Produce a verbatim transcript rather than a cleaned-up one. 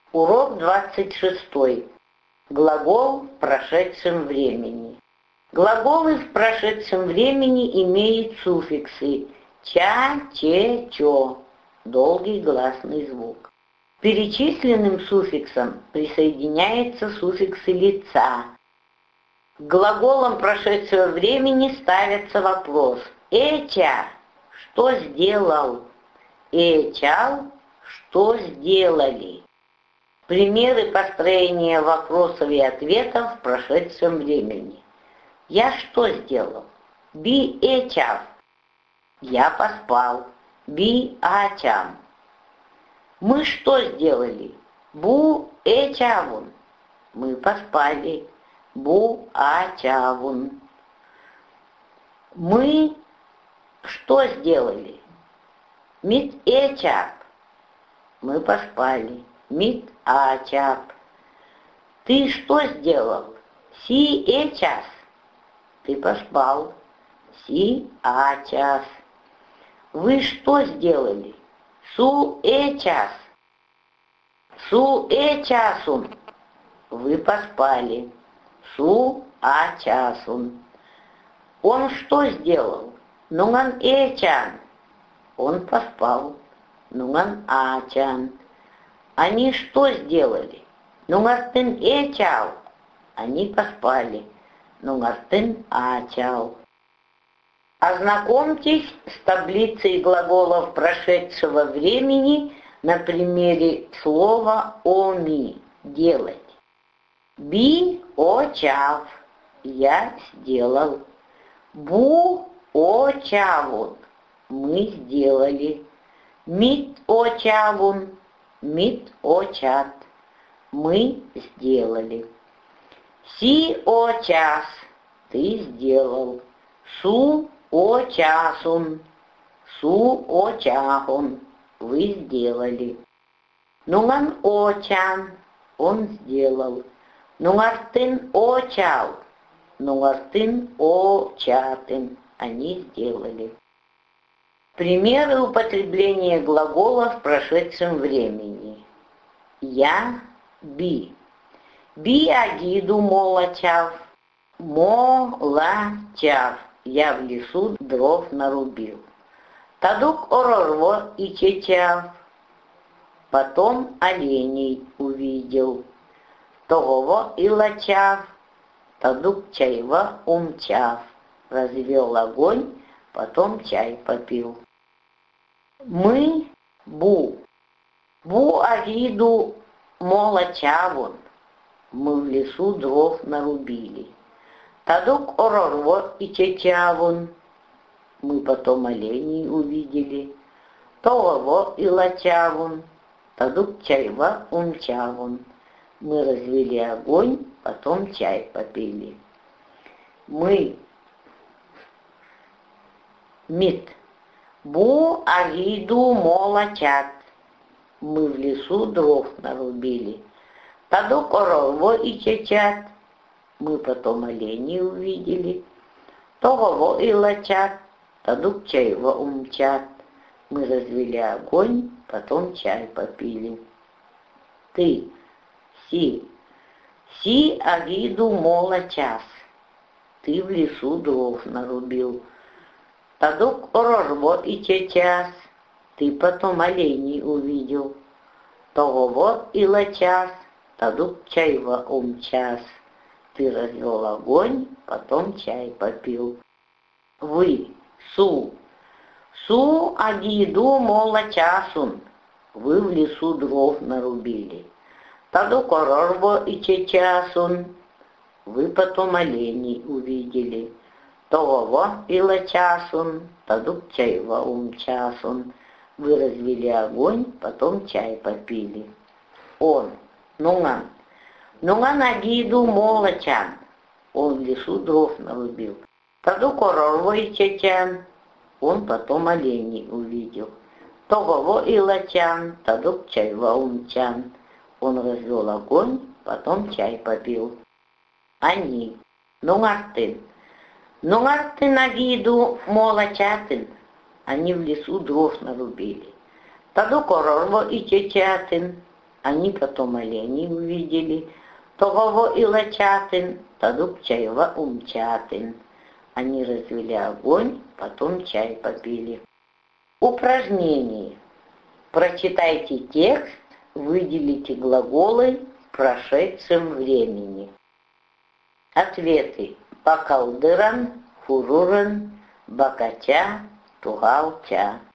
Урок двадцать шестой. Глагол в прошедшем времени. Глаголы в прошедшем времени имеют суффиксы ча, че, чо, долгий гласный звук. К перечисленным суффиксам присоединяются суффиксы лица. К глаголам прошедшего времени ставится вопрос «Эча» — что сделал? «Эчал» — что сделали? Примеры построения вопросов и ответов в прошедшем времени. Я что сделал? Би эчав. Я поспал. Би ачам. Мы что сделали? Бу эчавун. Мы поспали. Бу ачавун. Мы что сделали? Мит эчав. Мы поспали. Мит ачап. Ты что сделал? Си эчас. Ты поспал. Си ачас. Вы что сделали? Су эчас. Су эчасун. Вы поспали. Су ачасун. Он что сделал? Нунган эчан. Он поспал. Нунган ачан. Они что сделали? Нунгартын эчал. Они поспали. Нунгартын ачал. Ознакомьтесь с таблицей глаголов прошедшего времени на примере слова оми – делать. Би очав – я сделал. Бу очавун – мы сделали. Мит очавун – мит очат – мы сделали. Си очас – ты сделал. Су очасун – су очахун – вы сделали. Нунган очан – он сделал. Нунгартын очал – нунгартын очатын – они сделали. Примеры употребления глагола в прошедшем времени. Я – би. Би агиду молочав. Молочав. Я в лесу дров нарубил. Тадук орорво и чечав. Потом оленей увидел. Того и лачав. Тадук чайва умчав. Развел огонь, потом чай попил. Мы – бу. Бу агиду молочавун. Мы в лесу дров нарубили. Тадук орорво и чечавун. Мы потом оленей увидели. Того и лачавун. Тадук чайва умчавун. Мы развели огонь, потом чай попили. Мы мит. Бу агиду молочат. Мы в лесу дров нарубили. Тадук орорво и чечат. Мы потом оленей увидели. Того и лачат. Тадук чайва умчат. Мы развели огонь, потом чай попили. Ты. Си. Си агиду молочас. Ты в лесу дров нарубил. Тадук орорво и чечас. Ты потом оленей увидел. Того и лачас. Тадук чайва умчас. Ты развел огонь, потом чай попил. Вы. Су. Су агиду молочасун. Вы в лесу дров нарубили. Тадук орорво и чечасун. Вы потом оленей увидели. Того и лачасун. Тадук чайва умчасун. Вы развели огонь, потом чай попили. Он. Нунган. Нунган агиду молочан. Он в лесу дров нарубил. Тадук орорво и чечан. Он потом оленей увидел. Того и лачан. Тадук чайва умчан. Он развел огонь, потом чай попил. Они. Нунгартын. Нунгартын агиду молочатын. Они в лесу дров нарубили. Тадук орорво и чечатын. Они потом оленей увидели, того и лачатын, тадук чаева умчатын. Они развели огонь, потом чай попили. Упражнение. Прочитайте текст, выделите глаголы в прошедшем времени. Ответы. Бакалдыран, хуруран, бакача, тугалча.